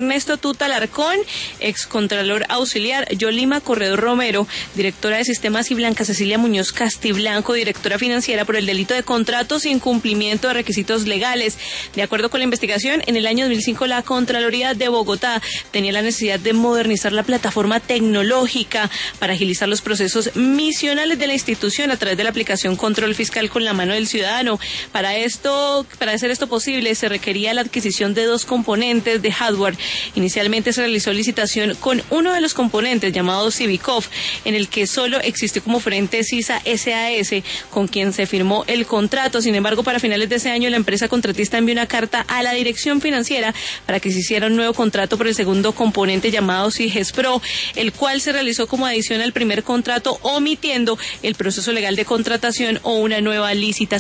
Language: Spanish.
Ernesto Tuta Alarcón, excontralor auxiliar, Yolima Corredor Romero, directora de sistemas, y Blanca Cecilia Muñoz Castiblanco, directora financiera, por el delito de contratos sin cumplimiento de requisitos legales. De acuerdo con la investigación, en el año 2005 la Contraloría de Bogotá tenía la necesidad de modernizar la plataforma tecnológica para agilizar los procesos misionales de la institución a través de la aplicación Control Fiscal con la mano del ciudadano. Para hacer esto posible, se requería la adquisición de 2 componentes de hardware. Inicialmente se realizó licitación con uno de los componentes, llamado Civicov, en el que solo existió como frente CISA SAS, con quien se firmó el contrato. Sin embargo, para finales de ese año, la empresa contratista envió una carta a la dirección financiera para que se hiciera un nuevo contrato por el segundo componente, llamado CIGESPRO, el cual se realizó como adición al primer contrato, omitiendo el proceso legal de contratación o una nueva licitación.